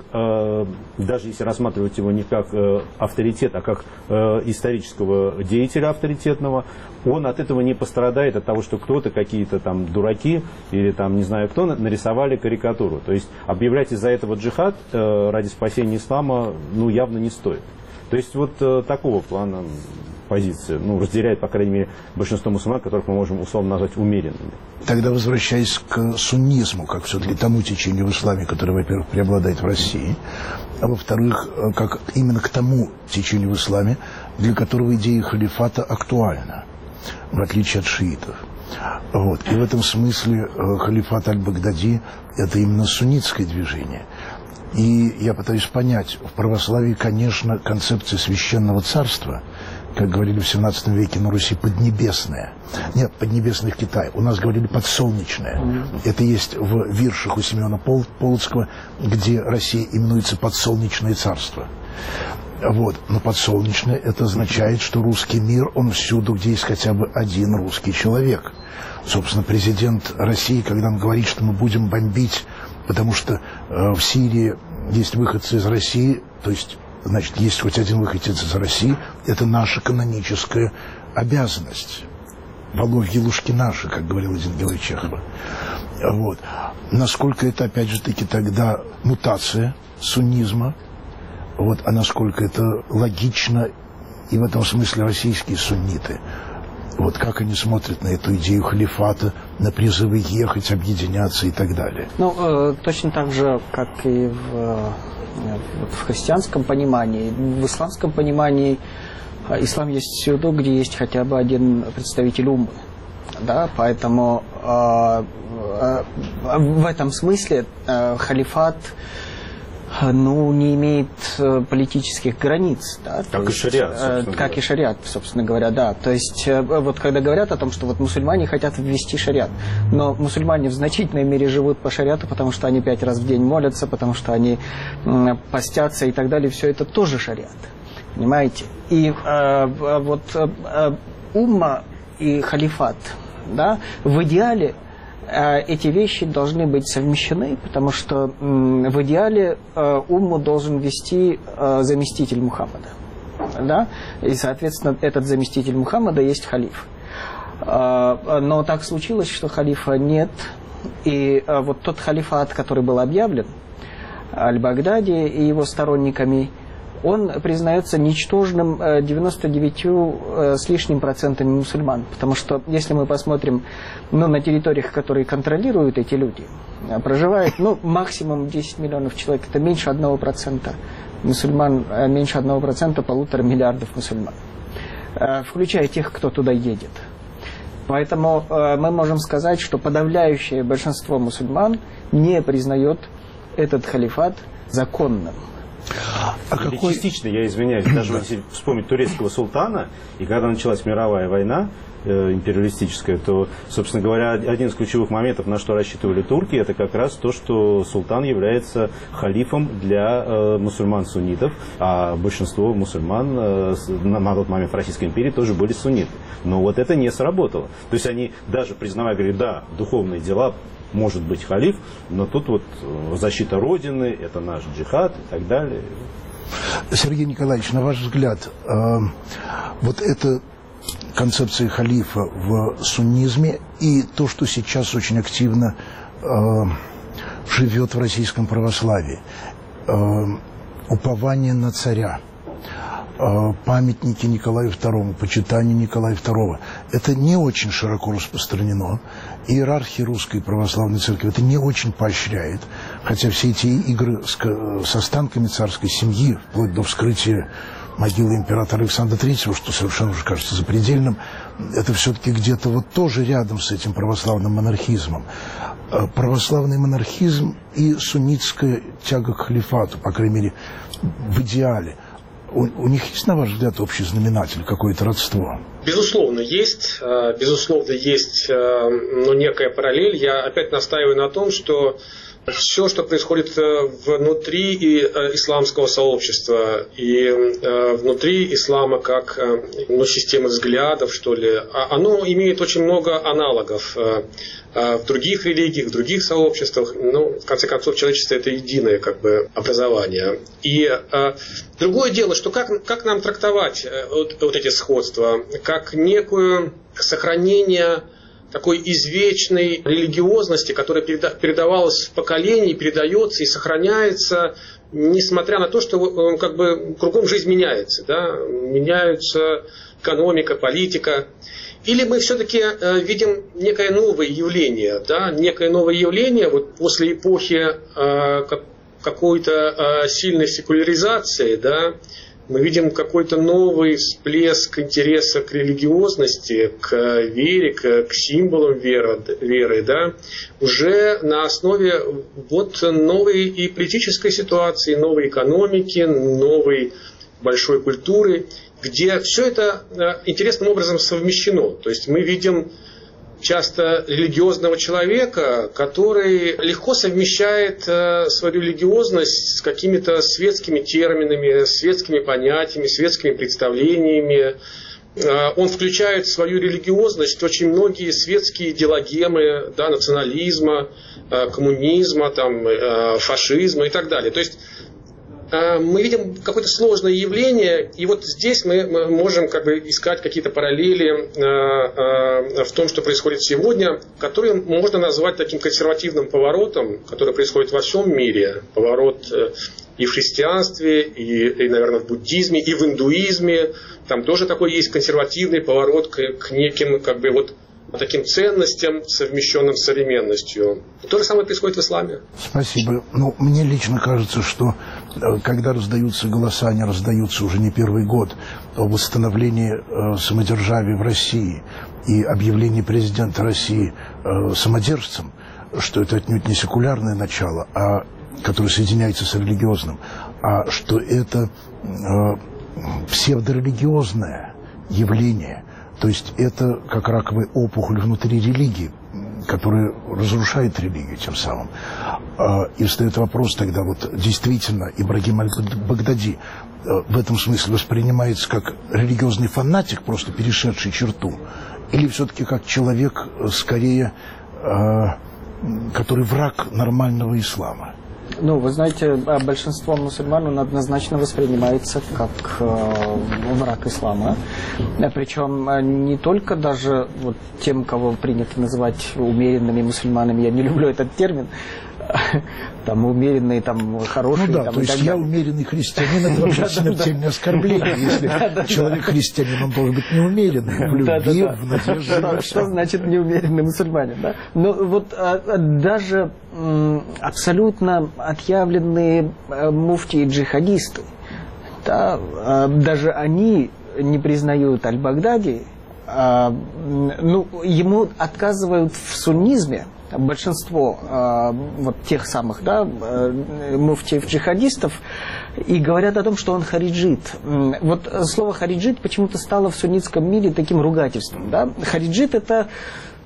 даже если рассматривать его не как авторитет, а как исторического деятеля авторитетного, он от этого не пострадает, от того, что кто-то, какие-то там дураки или там не знаю кто, нарисовали карикатуру. То есть объявлять из-за этого джихад ради спасения ислама, ну, явно не стоит. То есть вот такого плана позиции, ну, разделяет, по крайней мере, большинство мусульман, которых мы можем условно назвать умеренными. Тогда, возвращаясь к суннизму, как все-таки тому течению в исламе, которое, во-первых, преобладает в России, а во-вторых, как именно к тому течению в исламе, для которого идея халифата актуальна, в отличие от шиитов. Вот. И в этом смысле халифат аль-Багдади – это именно суннитское движение. И я пытаюсь понять, в православии, конечно, концепция священного царства, как говорили в семнадцатом веке на Руси, поднебесная. Нет, поднебесная в Китае. У нас говорили подсолнечная. Mm-hmm. Это есть в виршах у Семена Пол- Полоцкого, где Россия именуется подсолнечное царство. Вот. Но подсолнечное – это означает, что русский мир, он всюду, где есть хотя бы один русский человек. Собственно, президент России, когда он говорит, что мы будем бомбить, потому что э, в Сирии есть выходцы из России, то есть, значит, есть хоть один выходец из России, это наша каноническая обязанность. Воловьи лужки наши, как говорил один герой Чехова. Вот. Насколько это, опять же таки, тогда мутация суннизма, вот, а насколько это логично, и в этом смысле российские сунниты, вот как они смотрят на эту идею халифата, на призывы ехать, объединяться и так далее. Ну, э, точно так же, как и в, э, в христианском понимании, в исламском понимании, э, ислам есть всюду, где есть хотя бы один представитель уммы. Да, поэтому э, э, в этом смысле э, халифат, ну, не имеет э, политических границ. Да? Как и шариат, э, Как и шариат, собственно говоря, да. То есть, э, вот когда говорят о том, что вот мусульмане хотят ввести шариат, но мусульмане в значительной мере живут по шариату, потому что они пять раз в день молятся, потому что они э, постятся и так далее, все это тоже шариат. Понимаете? И э, вот э, умма и халифат, да, в идеале эти вещи должны быть совмещены, потому что в идеале умму должен вести заместитель Мухаммада. да, и, соответственно, этот заместитель Мухаммада есть халиф. Но так случилось, что халифа нет, и вот тот халифат, который был объявлен Аль-Багдади и его сторонниками, он признается ничтожным девяносто девятью с лишним процентами мусульман. Потому что, если мы посмотрим, ну, на территориях, которые контролируют эти люди, проживает, ну, максимум десять миллионов человек, это меньше одного процента мусульман, меньше одного процента полутора миллиардов мусульман, включая тех, кто туда едет. Поэтому мы можем сказать, что подавляющее большинство мусульман не признает этот халифат законным. А Или какой... частично, я извиняюсь, даже если вспомнить турецкого султана, и когда началась мировая война э, империалистическая, то, собственно говоря, один из ключевых моментов, на что рассчитывали турки, это как раз то, что султан является халифом для э, мусульман-суннитов, а большинство мусульман э, на, на тот момент в Российской империи тоже были сунниты. Но вот это не сработало. То есть они даже признавая, говорят, да, духовные дела, может быть халиф, но тут вот защита Родины, это наш джихад и так далее. Сергей Николаевич, на ваш взгляд, э, вот эта концепция халифа в суннизме и то, что сейчас очень активно э, живет в российском православии, э, упование на царя, памятники Николаю второму, почитание Николая второго. Это не очень широко распространено. Иерархия Русской Православной Церкви это не очень поощряет. Хотя все эти игры с, с останками царской семьи, вплоть до вскрытия могилы императора Александра Третьего, что совершенно уже кажется запредельным, это все-таки где-то вот тоже рядом с этим православным монархизмом. Православный монархизм и суннитская тяга к халифату, по крайней мере, в идеале. У, у них есть, на ваш взгляд, общий знаменатель, какое-то родство? Безусловно, есть. Безусловно, есть, но некая параллель. Я опять настаиваю на том, что все, что происходит внутри исламского сообщества и внутри ислама как ну, системы взглядов, что ли, оно имеет очень много аналогов в других религиях, в других сообществах. Ну, в конце концов, человечество – это единое как бы, образование. И а, другое дело, что как, как нам трактовать вот, вот эти сходства, как некое сохранение такой извечной религиозности, которая переда, передавалась в поколении, передается и сохраняется, несмотря на то, что как бы, кругом жизнь меняется. Да? Меняются экономика, политика. Или мы все-таки э, видим некое новое явление, да, некое новое явление вот после эпохи э, как, какой-то э, сильной секуляризации, да, мы видим какой-то новый всплеск интереса к религиозности, к вере, к, к символам веры, веры, да, уже на основе вот новой и политической ситуации, новой экономики, новой большой культуры, где все это интересным образом совмещено. То есть мы видим часто религиозного человека, который легко совмещает свою религиозность с какими-то светскими терминами, светскими понятиями, светскими представлениями. Он включает в свою религиозность очень многие светские идеологемы, да, национализма, коммунизма, там, фашизма и так далее. То есть мы видим какое-то сложное явление, и вот здесь мы можем как бы искать какие-то параллели в том, что происходит сегодня, которые можно назвать таким консервативным поворотом, который происходит во всем мире. Поворот и в христианстве, и, и, наверное, в буддизме, и в индуизме. Там тоже такой есть консервативный поворот к, к неким как бы вот таким ценностям, совмещенным с современностью. То же самое происходит в исламе. Спасибо. Ну, мне лично кажется, что когда раздаются голоса, они раздаются уже не первый год, о восстановлении э, самодержавия в России и объявлении президента России э, самодержцем, что это отнюдь не секулярное начало, а которое соединяется с религиозным, а что это э, псевдорелигиозное явление. То есть это как раковая опухоль внутри религии, которая разрушает религию тем самым. И встает вопрос тогда, вот действительно Ибрагим аль-Багдади в этом смысле воспринимается как религиозный фанатик, просто перешедший черту, или все-таки как человек, скорее, который враг нормального ислама? Ну, вы знаете, большинство мусульман он однозначно воспринимается как э, враг ислама. Причем не только даже вот тем, кого принято называть умеренными мусульманами, я не люблю этот термин, там умеренные, там хорошие. Ну да, там, то есть я умеренный христианин, это вообще смертельное оскорбление. Если человек христианин, он должен быть неумеренный в любви, в надежде. Что значит неумеренный мусульманин? Ну вот даже абсолютно отъявленные муфти и джихадисты, даже они не признают Аль-Багдади, ну, ему отказывают в суннизме. Большинство э, вот тех самых, да, э, муфтиев-джихадистов, и говорят о том, что он хариджит. Вот слово хариджит почему-то стало в суннитском мире таким ругательством. Да? Хариджит это, э,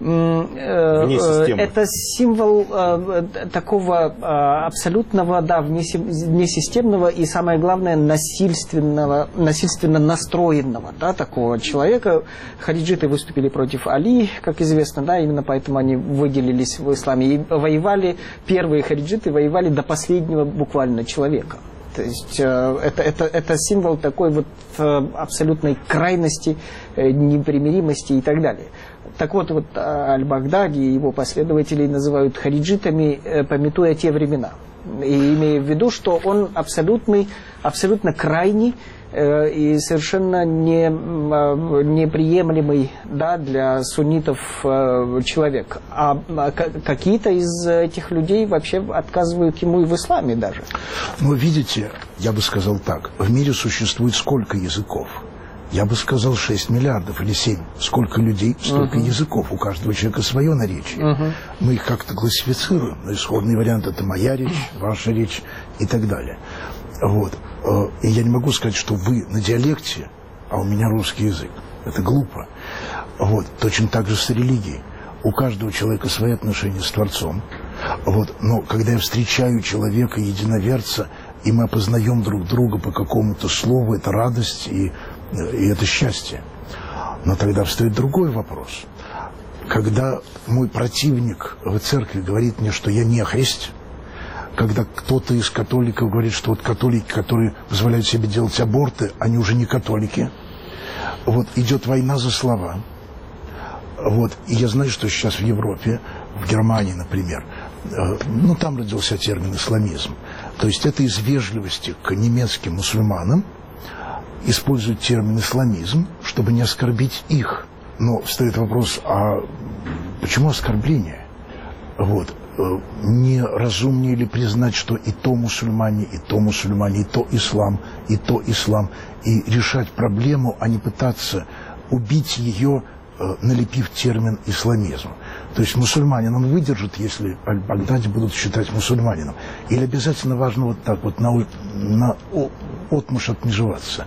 э, это символ э, такого э, абсолютного, да, внесистемного и, самое главное, насильственного, насильственно настроенного, да, такого человека. Хариджиты выступили против Али, как известно, да, именно поэтому они выделились в исламе. И воевали, первые хариджиты воевали до последнего буквально человека. То есть э, это, это, это символ такой вот э, абсолютной крайности, э, непримиримости и так далее. Так вот, вот Аль-Багдади и его последователи называют хариджитами, э, памятуя те времена. И имея в виду, что он абсолютный, абсолютно крайний э, и совершенно не, э, неприемлемый, да, для суннитов э, человек. А э, какие-то из этих людей вообще отказывают ему и в исламе даже. Но видите, я бы сказал так, в мире существует сколько языков? Я бы сказал шесть миллиардов или семь. Сколько людей, столько uh-huh. языков. У каждого человека свое наречие. Uh-huh. Мы их как-то классифицируем. Но исходный вариант — это моя речь, ваша речь и так далее. Вот. И я не могу сказать, что вы на диалекте, а у меня русский язык. Это глупо. Вот. Точно так же с религией. У каждого человека свои отношения с Творцом. Вот. Но когда я встречаю человека, единоверца, и мы опознаем друг друга по какому-то слову, это радость и, и это счастье. Но тогда встает другой вопрос. Когда мой противник в церкви говорит мне, что я не христ, когда кто-то из католиков говорит, что вот католики, которые позволяют себе делать аборты, они уже не католики. Вот идет война за слова. Вот, и я знаю, что сейчас в Европе, в Германии, например, э, ну, там родился термин «исламизм». То есть это из вежливости к немецким мусульманам используют термин «исламизм», чтобы не оскорбить их. Но встает вопрос, а почему оскорбление? Вот, э, не разумнее ли признать, что и то мусульмане, и то мусульмане, и то ислам, и то ислам, и решать проблему, а не пытаться убить ее, налепив термин «исламизм». То есть мусульманин он выдержит, если Аль-Багдади будут считать мусульманином. Или обязательно важно вот так вот на, на отмышь отмежеваться.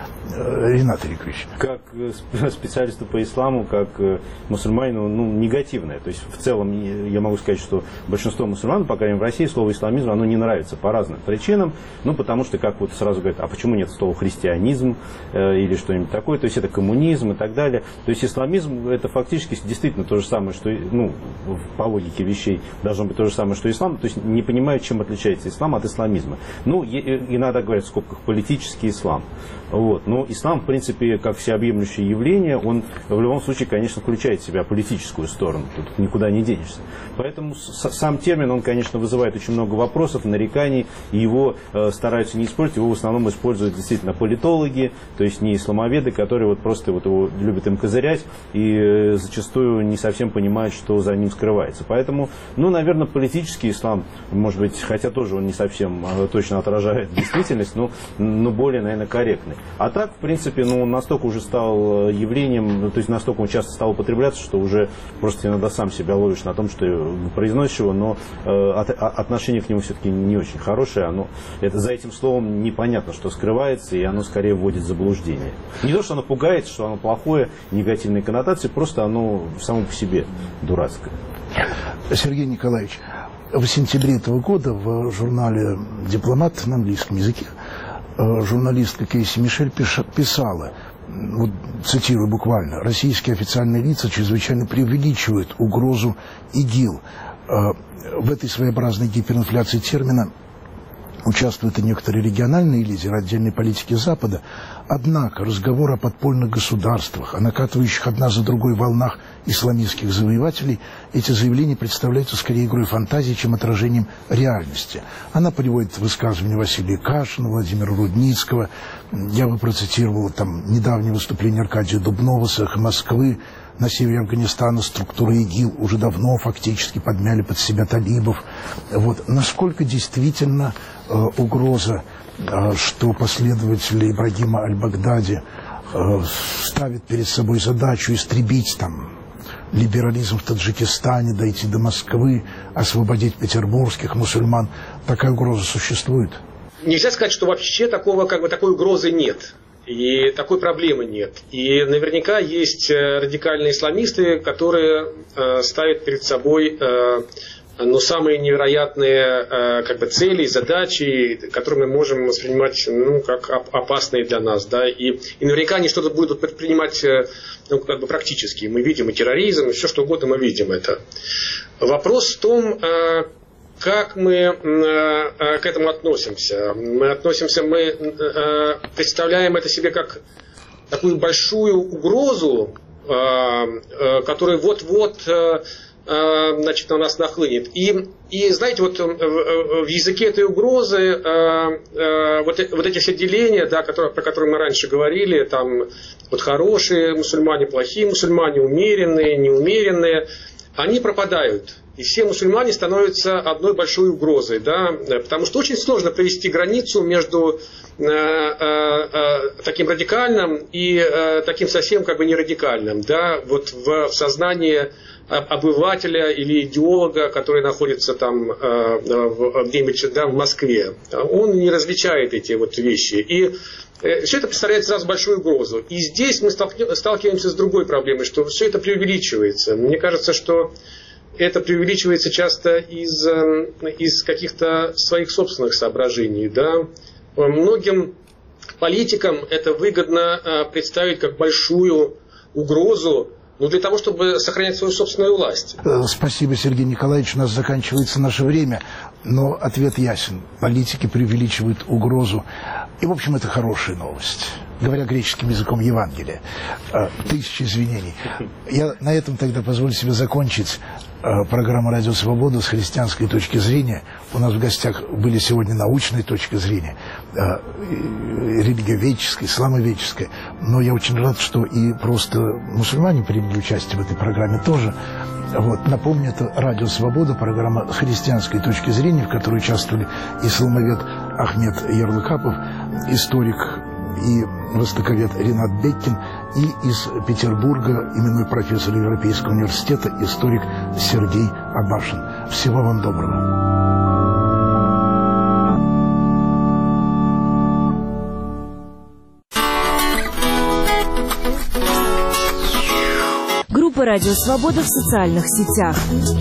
Ренат Ирикович. Как специалисту по исламу, как мусульманину, ну, негативное. То есть, в целом, я могу сказать, что большинство мусульман, по крайней мере, в России, слово исламизм, оно не нравится по разным причинам. Ну, потому что, как вот сразу говорят, а почему нет слова христианизм э, или что-нибудь такое? То есть, это коммунизм и так далее. То есть, исламизм, это фактически действительно то же самое, что, ну, по логике вещей, должно быть то же самое, что ислам. То есть, не понимаю, чем отличается ислам от исламизма. Ну, иногда говорят в скобках политический ислам. Вот. Но ислам, в принципе, как всеобъемлющее явление, он в любом случае, конечно, включает в себя политическую сторону. Тут никуда не денешься. Поэтому сам термин, он, конечно, вызывает очень много вопросов, нареканий, и его э, стараются не использовать. Его в основном используют действительно политологи, то есть не исламоведы, которые вот просто вот его любят им козырять и э, зачастую не совсем понимают, что за ним скрывается. Поэтому, ну, наверное, политический ислам, может быть, хотя тоже он не совсем э, точно отражает действительность, но, но более, наверное, корректный. А так, в принципе, ну, он настолько уже стал явлением, ну, то есть настолько он часто стал употребляться, что уже просто иногда сам себя ловишь на том, что произносишь его, но э, от, отношение к нему все-таки не очень хорошее. Оно, это, за этим словом непонятно, что скрывается, и оно скорее вводит в заблуждение. Не то, что оно пугает, что оно плохое, негативные коннотации, просто оно само по себе дурацкое. Сергей Николаевич, в сентябре этого года в журнале «Дипломат» на английском языке журналистка Кейси Мишель писала, вот, цитирую буквально, «Российские официальные лица чрезвычайно преувеличивают угрозу ИГИЛ». В этой своеобразной гиперинфляции термина участвуют и некоторые региональные лидеры отдельной политики Запада. Однако разговор о подпольных государствах, о накатывающих одна за другой волнах исламистских завоевателей, эти заявления представляются скорее игрой фантазии, чем отражением реальности. Она приводит высказывания Василия Кашина, Владимира Рудницкого. Я бы процитировал там недавнее выступление Аркадия Дубнова с «Эхо Москвы». На севере Афганистана структуры ИГИЛ уже давно фактически подмяли под себя талибов. Вот. Насколько действительно э, угроза, э, что последователи Ибрагима аль-Багдади э, ставят перед собой задачу истребить там либерализм в Таджикистане, дойти до Москвы, освободить петербургских мусульман, такая угроза существует? Нельзя сказать, что вообще такого, как бы, такой угрозы нет. И такой проблемы нет. И наверняка есть радикальные исламисты, которые э, ставят перед собой э, ну, самые невероятные э, как бы, цели, задачи, которые мы можем воспринимать ну, как опасные для нас. Да? И, и наверняка они что-то будут предпринимать э, ну, как бы, практически. Мы видим и терроризм, и все что угодно мы видим это. Вопрос в том, э, как мы э, к этому относимся? Мы относимся, мы э, представляем это себе как такую большую угрозу, э, э, которая вот-вот э, э, значит, на нас нахлынет. И, и знаете, вот э, в языке этой угрозы э, э, вот, вот эти все деления, да, которые, про которые мы раньше говорили, там вот хорошие мусульмане, плохие мусульмане, умеренные, неумеренные, они пропадают. И все мусульмане становятся одной большой угрозой, да, потому что очень сложно провести границу между э, э, таким радикальным и э, таким совсем как бы не радикальным, да, вот в, в сознании обывателя или идеолога, который находится там э, где-нибудь да, в Москве. Он не различает эти вот вещи. И э, все это представляет сразу большую угрозу. И здесь мы сталкиваемся с другой проблемой, что все это преувеличивается. Мне кажется, что это преувеличивается часто из, из каких-то своих собственных соображений. Да? Многим политикам это выгодно представить как большую угрозу, ну, для того, чтобы сохранять свою собственную власть. Спасибо, Сергей Николаевич. У нас заканчивается наше время, но ответ ясен. Политики преувеличивают угрозу. И, в общем, это хорошая новость. Говоря греческим языком Евангелия. Тысячи извинений. Я на этом тогда позволю себе закончить программу «Радио Свобода» с христианской точки зрения. У нас в гостях были сегодня научные точки зрения, религиоведческая, исламоведческая. Но я очень рад, что и просто мусульмане приняли участие в этой программе тоже. Вот. Напомню, это «Радио Свобода», программа с христианской точки зрения, в которой участвовали исламовед Ахмед Ярлыкапов, историк и востоковед Ринат Беккин, и из Петербурга именной профессор Европейского университета, историк Сергей Абашин. Всего вам доброго. Группа «Радио Свобода» в социальных сетях.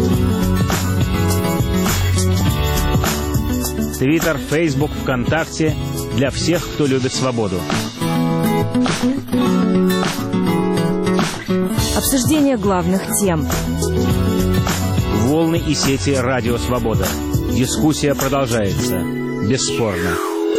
Твиттер, Фейсбук, ВКонтакте. Для всех, кто любит свободу. Обсуждение главных тем. Волны и сети «Радио Свобода». Дискуссия продолжается. Бесспорно.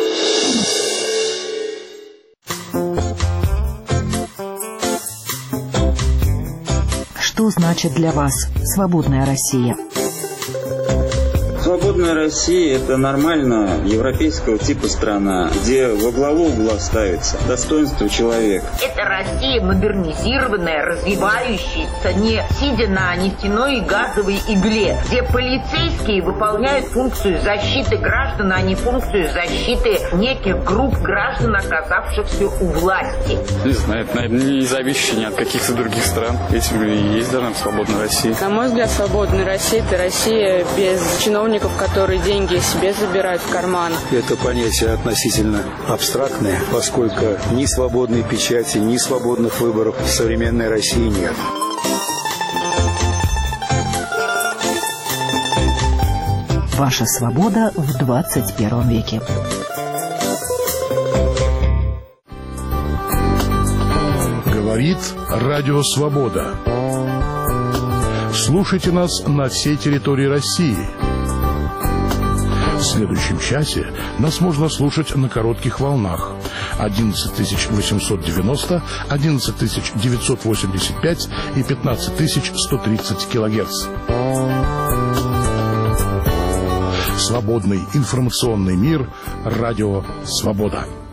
Что значит для вас свободная Россия? Свободная Россия – это нормально европейского типа страна, где во главу угла ставится достоинство человека. Это Россия модернизированная, развивающаяся, не сидя на нефтяной и газовой игле, где полицейские выполняют функцию защиты граждан, а не функцию защиты неких групп граждан, оказавшихся у власти. Не знаю, это, наверное, не зависящее ни от каких-то других стран. Этим и есть даже свободная Россия. На мой взгляд, свободная Россия – это Россия без чиновников, которые деньги себе забирают в карман. Это понятие относительно абстрактное, поскольку ни свободной печати, ни свободных выборов в современной России нет. Ваша свобода в двадцать первом веке. Говорит Радио Свобода. Слушайте нас на всей территории России. следующем часе нас можно слушать на коротких волнах одиннадцать тысяч восемьсот девяносто, одиннадцать тысяч девятьсот восемьдесят пять и пятнадцать тысяч сто тридцать килогерц. Свободный информационный мир. Радио «Свобода».